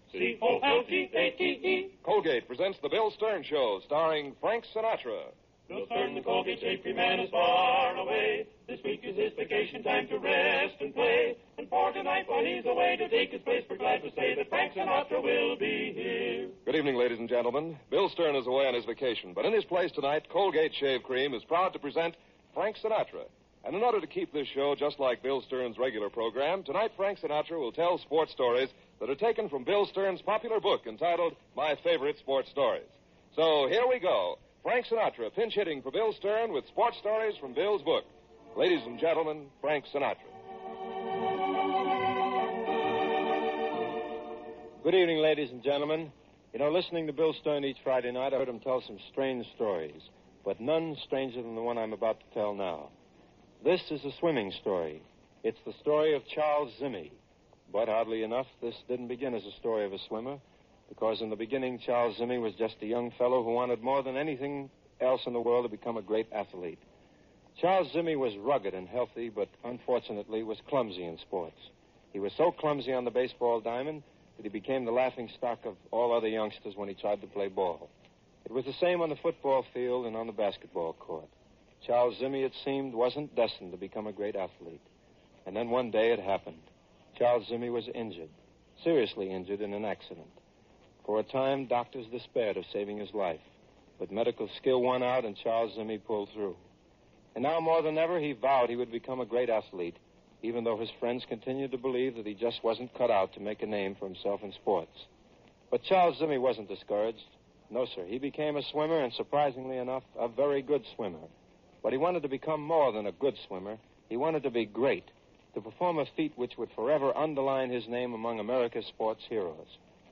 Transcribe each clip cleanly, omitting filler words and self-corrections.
Colgate. Colgate presents the Bill Stern Show, starring Frank Sinatra. Bill Stern, the Colgate Shave Cream Man, is far away. This week is his vacation time to rest and play. And for tonight, while he's away to take his place, we're glad to say that Frank Sinatra will be here. Good evening, ladies and gentlemen. Bill Stern is away on his vacation, but in his place tonight, Colgate Shave Cream is proud to present Frank Sinatra. And in order to keep this show just like Bill Stern's regular program, tonight Frank Sinatra will tell sports stories that are taken from Bill Stern's popular book entitled My Favorite Sports Stories. So here we go. Frank Sinatra pinch hitting for Bill Stern with sports stories from Bill's book. Ladies and gentlemen, Frank Sinatra. Good evening, ladies and gentlemen. You know, listening to Bill Stern each Friday night, I heard him tell some strange stories, but none stranger than the one I'm about to tell now. This is a swimming story. It's the story of Charles Zimmy. But oddly enough, this didn't begin as a story of a swimmer, because in the beginning, Charles Zimmy was just a young fellow who wanted more than anything else in the world to become a great athlete. Charles Zimmy was rugged and healthy, but unfortunately was clumsy in sports. He was so clumsy on the baseball diamond that he became the laughing stock of all other youngsters when he tried to play ball. It was the same on the football field and on the basketball court. Charles Zimmy, it seemed, wasn't destined to become a great athlete. And then one day it happened. Charles Zimmy was injured, seriously injured in an accident. For a time, doctors despaired of saving his life. But medical skill won out, and Charles Zimmy pulled through. And now more than ever, he vowed he would become a great athlete, even though his friends continued to believe that he just wasn't cut out to make a name for himself in sports. But Charles Zimmy wasn't discouraged. No, sir. He became a swimmer, and surprisingly enough, a very good swimmer. But he wanted to become more than a good swimmer. He wanted to be great, to perform a feat which would forever underline his name among America's sports heroes.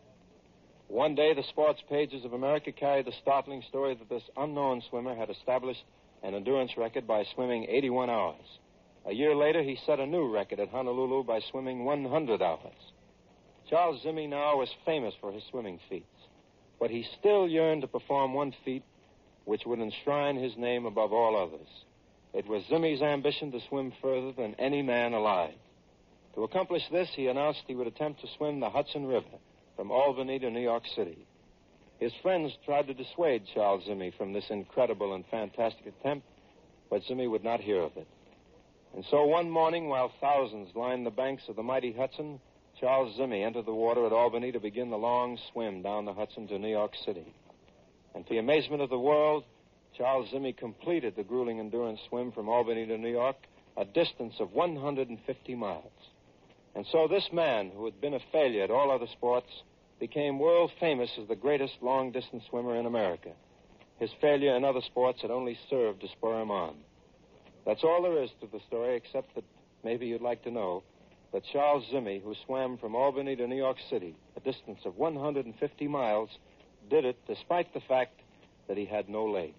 One day, the sports pages of America carried the startling story that this unknown swimmer had established an endurance record by swimming 81 hours. A year later, he set a new record at Honolulu by swimming 100 hours. Charles Zimmy now was famous for his swimming feats, but he still yearned to perform one feat which would enshrine his name above all others. It was Zimmy's ambition to swim further than any man alive. To accomplish this, he announced he would attempt to swim the Hudson River from Albany to New York City. His friends tried to dissuade Charles Zimmy from this incredible and fantastic attempt, but Zimmy would not hear of it. And so one morning, while thousands lined the banks of the mighty Hudson, Charles Zimmy entered the water at Albany to begin the long swim down the Hudson to New York City. And to the amazement of the world, Charles Zimmy completed the grueling endurance swim from Albany to New York, a distance of 150 miles. And so this man, who had been a failure at all other sports, became world famous as the greatest long-distance swimmer in America. His failure in other sports had only served to spur him on. That's all there is to the story, except that maybe you'd like to know that Charles Zimmy, who swam from Albany to New York City, a distance of 150 miles, did it despite the fact that he had no legs.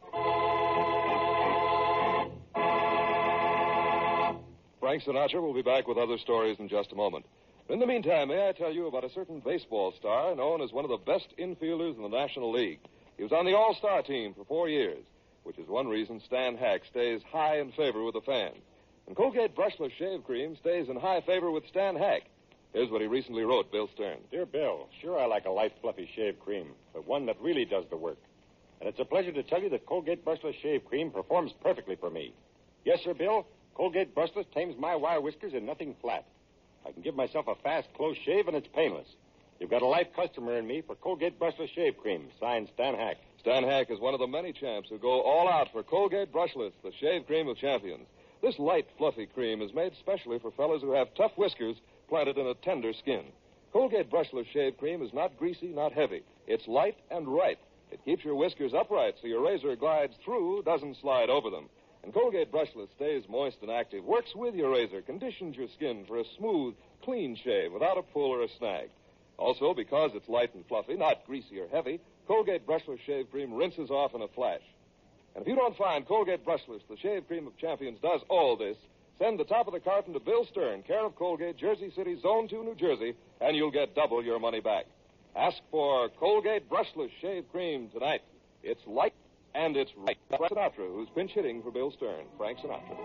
Frank Sinatra will be back with other stories in just a moment. In the meantime, may I tell you about a certain baseball star known as one of the best infielders in the National League. He was on the All-Star team for 4 years, which is one reason Stan Hack stays high in favor with the fans. And Colgate Brushless Shave Cream stays in high favor with Stan Hack. Here's what he recently wrote, Bill Stern. Dear Bill, sure I like a light, fluffy shave cream, but one that really does the work. And it's a pleasure to tell you that Colgate Brushless Shave Cream performs perfectly for me. Yes, sir, Bill, Colgate Brushless tames my wire whiskers in nothing flat. I can give myself a fast, close shave, and it's painless. You've got a life customer in me for Colgate Brushless Shave Cream, signed Stan Hack. Stan Hack is one of the many champs who go all out for Colgate Brushless, the shave cream of champions. This light, fluffy cream is made specially for fellas who have tough whiskers planted in a tender skin. Colgate Brushless Shave Cream is not greasy, not heavy. It's light and right. It keeps your whiskers upright so your razor glides through, doesn't slide over them. And Colgate Brushless stays moist and active, works with your razor, conditions your skin for a smooth, clean shave without a pull or a snag. Also, because it's light and fluffy, not greasy or heavy, Colgate Brushless Shave Cream rinses off in a flash. And if you don't find Colgate Brushless, the shave cream of champions, does all this, send the top of the carton to Bill Stern, care of Colgate, Jersey City, Zone 2, New Jersey, and you'll get double your money back. Ask for Colgate Brushless Shave Cream tonight. It's light and it's right. Frank Sinatra, who's pinch hitting for Bill Stern. Frank Sinatra.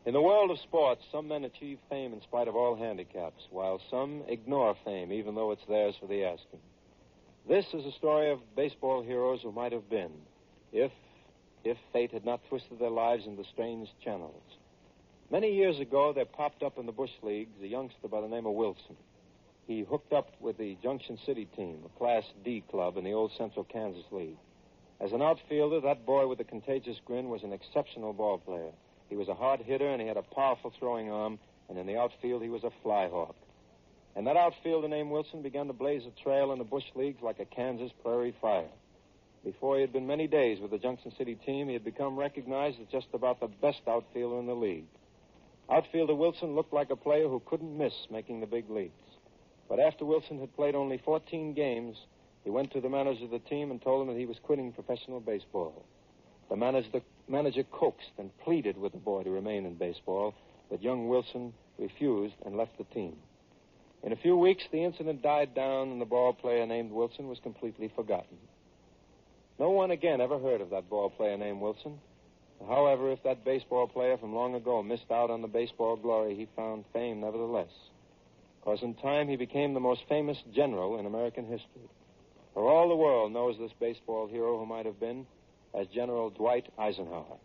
In the world of sports, some men achieve fame in spite of all handicaps, while some ignore fame, even though it's theirs for the asking. This is a story of baseball heroes who might have been, if fate had not twisted their lives into strange channels. Many years ago, there popped up in the Bush Leagues a youngster by the name of Wilson. He hooked up with the Junction City team, a Class D club in the old Central Kansas League. As an outfielder, that boy with the contagious grin was an exceptional ball player. He was a hard hitter, and he had a powerful throwing arm, and in the outfield, he was a flyhawk. And that outfielder named Wilson began to blaze a trail in the Bush Leagues like a Kansas prairie fire. Before he had been many days with the Junction City team, he had become recognized as just about the best outfielder in the league. Outfielder Wilson looked like a player who couldn't miss making the big leagues. But after Wilson had played only 14 games, he went to the manager of the team and told him that he was quitting professional baseball. The manager coaxed and pleaded with the boy to remain in baseball, but young Wilson refused and left the team. In a few weeks, the incident died down, and the ball player named Wilson was completely forgotten. No one again ever heard of that ball player named Wilson. However, if that baseball player from long ago missed out on the baseball glory, he found fame nevertheless. Because in time, he became the most famous general in American history. For all the world knows this baseball hero who might have been as General Dwight Eisenhower.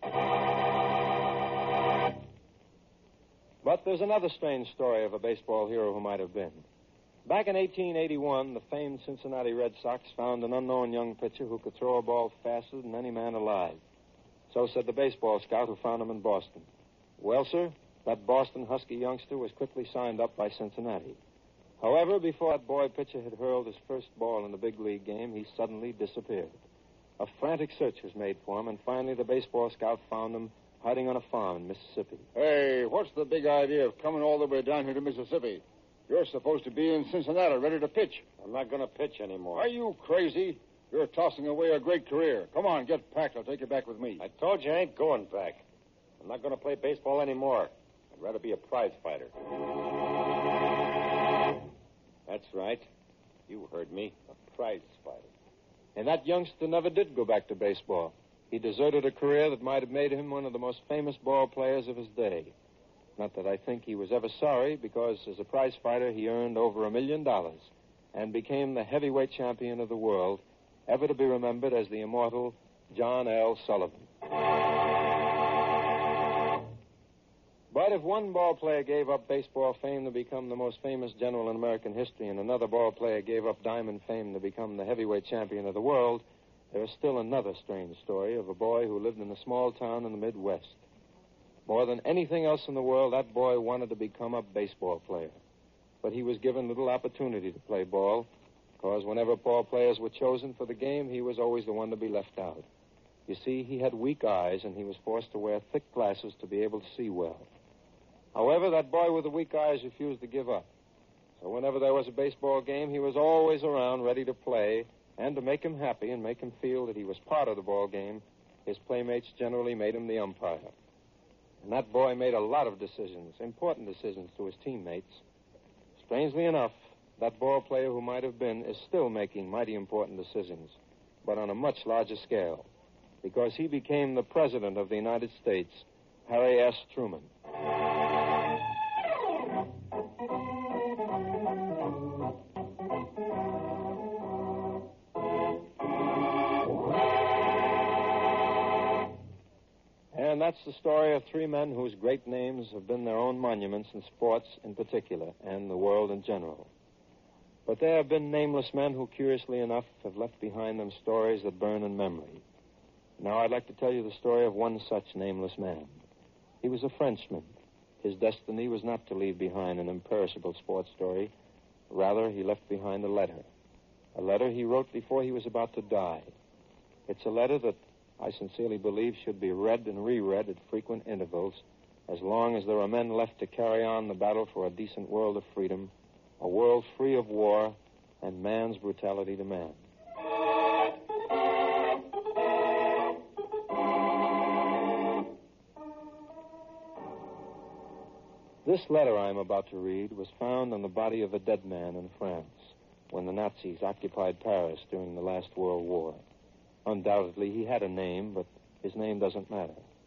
But there's another strange story of a baseball hero who might have been. Back in 1881, the famed Cincinnati Red Sox found an unknown young pitcher who could throw a ball faster than any man alive. So said the baseball scout who found him in Boston. Well, sir, that Boston Husky youngster was quickly signed up by Cincinnati. However, before that boy pitcher had hurled his first ball in the big league game, he suddenly disappeared. A frantic search was made for him, and finally the baseball scout found him hiding on a farm in Mississippi. Hey, what's the big idea of coming all the way down here to Mississippi? You're supposed to be in Cincinnati, ready to pitch. I'm not going to pitch anymore. Are you crazy? You're tossing away a great career. Come on, get packed. I'll take you back with me. I told you I ain't going back. I'm not going to play baseball anymore. I'd rather be a prize fighter. That's right. You heard me. A prize fighter. And that youngster never did go back to baseball. He deserted a career that might have made him one of the most famous ball players of his day. Not that I think he was ever sorry, because as a prize fighter, he earned over $1 million and became the heavyweight champion of the world, ever to be remembered as the immortal John L. Sullivan. But if one ball player gave up baseball fame to become the most famous general in American history, and another ball player gave up diamond fame to become the heavyweight champion of the world, there is still another strange story of a boy who lived in a small town in the Midwest. More than anything else in the world, that boy wanted to become a baseball player. But he was given little opportunity to play ball, because whenever ball players were chosen for the game, he was always the one to be left out. You see, he had weak eyes, and he was forced to wear thick glasses to be able to see well. However, that boy with the weak eyes refused to give up. So whenever there was a baseball game, he was always around ready to play, and to make him happy and make him feel that he was part of the ball game, his playmates generally made him the umpire. And that boy made a lot of decisions, important decisions to his teammates. Strangely enough, that ball player who might have been is still making mighty important decisions, but on a much larger scale, because he became the President of the United States, Harry S. Truman. And that's the story of three men whose great names have been their own monuments in sports in particular and the world in general. But there have been nameless men who, curiously enough, have left behind them stories that burn in memory. Now I'd like to tell you the story of one such nameless man. He was a Frenchman. His destiny was not to leave behind an imperishable sports story. Rather, he left behind a letter he wrote before he was about to die. It's a letter that I sincerely believe should be read and reread at frequent intervals, as long as there are men left to carry on the battle for a decent world of freedom, a world free of war and man's brutality to man. This letter I am about to read was found on the body of a dead man in France when the Nazis occupied Paris during the last World War. Undoubtedly, he had a name, but his name doesn't matter.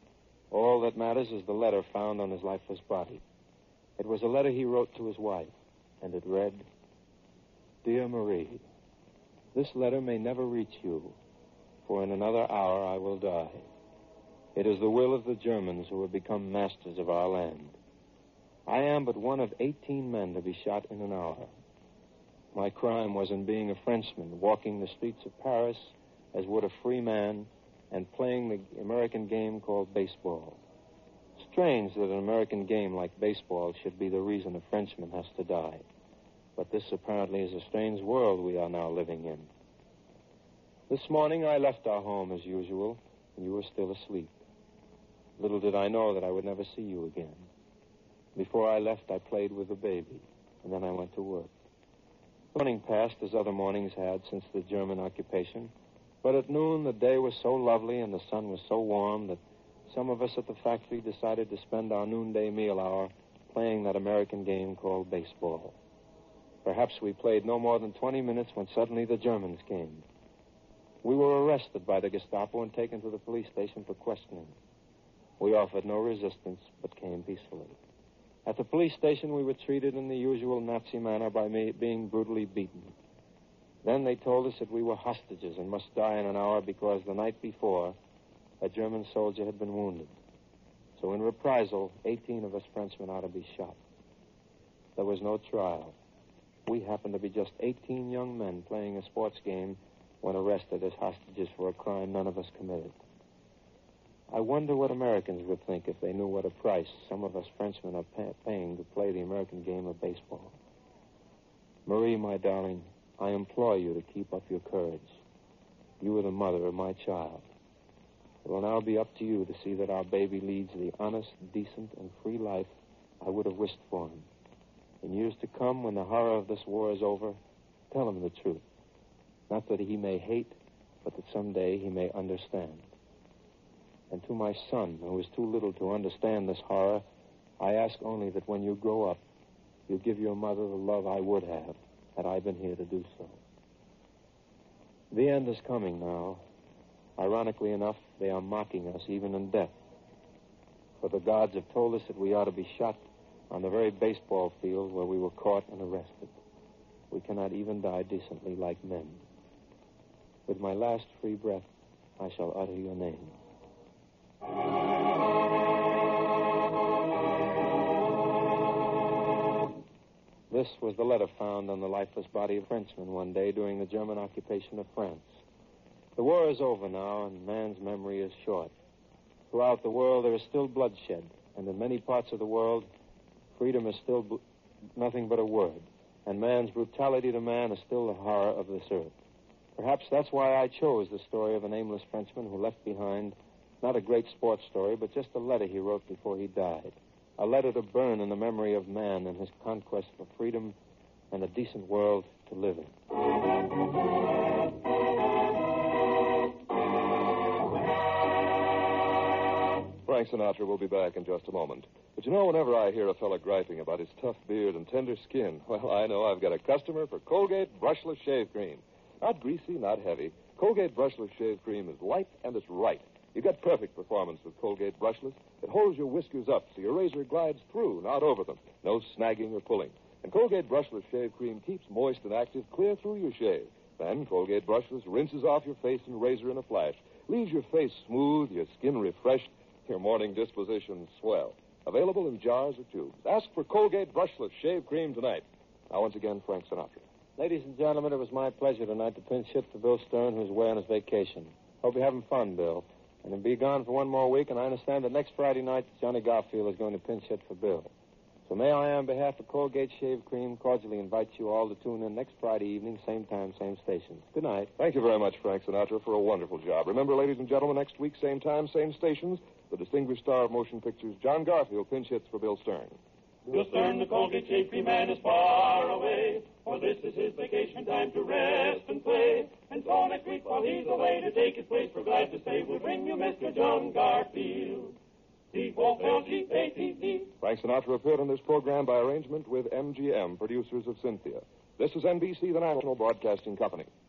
All that matters is the letter found on his lifeless body. It was a letter he wrote to his wife, and it read, Dear Marie, this letter may never reach you, for in another hour I will die. It is the will of the Germans who have become masters of our land. I am but one of 18 men to be shot in an hour. My crime was in being a Frenchman, walking the streets of Paris as would a free man and playing the American game called baseball. Strange that an American game like baseball should be the reason a Frenchman has to die. But this apparently is a strange world we are now living in. This morning I left our home as usual, and you were still asleep. Little did I know that I would never see you again. Before I left, I played with the baby, and then I went to work. The morning passed as other mornings had since the German occupation, but at noon the day was so lovely and the sun was so warm that some of us at the factory decided to spend our noonday meal hour playing that American game called baseball. Perhaps we played no more than 20 minutes when suddenly the Germans came. We were arrested by the Gestapo and taken to the police station for questioning. We offered no resistance, but came peacefully. At the police station, we were treated in the usual Nazi manner by being brutally beaten. Then they told us that we were hostages and must die in an hour because the night before, a German soldier had been wounded. So in reprisal, 18 of us Frenchmen ought to be shot. There was no trial. We happened to be just 18 young men playing a sports game when arrested as hostages for a crime none of us committed. I wonder what Americans would think if they knew what a price some of us Frenchmen are paying to play the American game of baseball. Marie, my darling, I implore you to keep up your courage. You are the mother of my child. It will now be up to you to see that our baby leads the honest, decent, and free life I would have wished for him. In years to come, when the horror of this war is over, tell him the truth. Not that he may hate, but that someday he may understand. And to my son, who is too little to understand this horror, I ask only that when you grow up, you give your mother the love I would have had I been here to do so. The end is coming now. Ironically enough, they are mocking us even in death. For the gods have told us that we ought to be shot on the very baseball field where we were caught and arrested. We cannot even die decently like men. With my last free breath, I shall utter your name. This was the letter found on the lifeless body of a Frenchman one day during the German occupation of France. The war is over now, and man's memory is short. Throughout the world, there is still bloodshed, and in many parts of the world, freedom is still nothing but a word, and man's brutality to man is still the horror of this earth. Perhaps that's why I chose the story of a nameless Frenchman who left behind not a great sports story, but just a letter he wrote before he died. A letter to burn in the memory of man and his conquest for freedom and a decent world to live in. Frank Sinatra will be back in just a moment. But you know, whenever I hear a fella griping about his tough beard and tender skin, well, I know I've got a customer for Colgate Brushless Shave Cream. Not greasy, not heavy. Colgate Brushless Shave Cream is light and it's right. You get perfect performance with Colgate Brushless. It holds your whiskers up so your razor glides through, not over them. No snagging or pulling. And Colgate Brushless Shave Cream keeps moist and active clear through your shave. Then Colgate Brushless rinses off your face and razor in a flash. Leaves your face smooth, your skin refreshed, your morning disposition swell. Available in jars or tubes. Ask for Colgate Brushless Shave Cream tonight. Now, once again, Frank Sinatra. Ladies and gentlemen, it was my pleasure tonight to pinch hit for Bill Stern, who's away on his vacation. Hope you're having fun, Bill. And he'll be gone for one more week, and I understand that next Friday night, Johnny Garfield is going to pinch hit for Bill. So may I, on behalf of Colgate Shave Cream, cordially invite you all to tune in next Friday evening, same time, same station. Good night. Thank you very much, Frank Sinatra, for a wonderful job. Remember, ladies and gentlemen, next week, same time, same stations, the distinguished star of motion pictures, John Garfield, pinch hits for Bill Stern. Bill Stern, the Colgate Shave Cream man, is far away, for this is his vacation time to rest and play. And so next week, while he's away to take his place, we're glad to say we'll bring you Mr. John Garfield. C-O-L-G-A-T-E. Frank Sinatra appeared on this program by arrangement with MGM, producers of Cynthia. This is NBC, the National Broadcasting Company.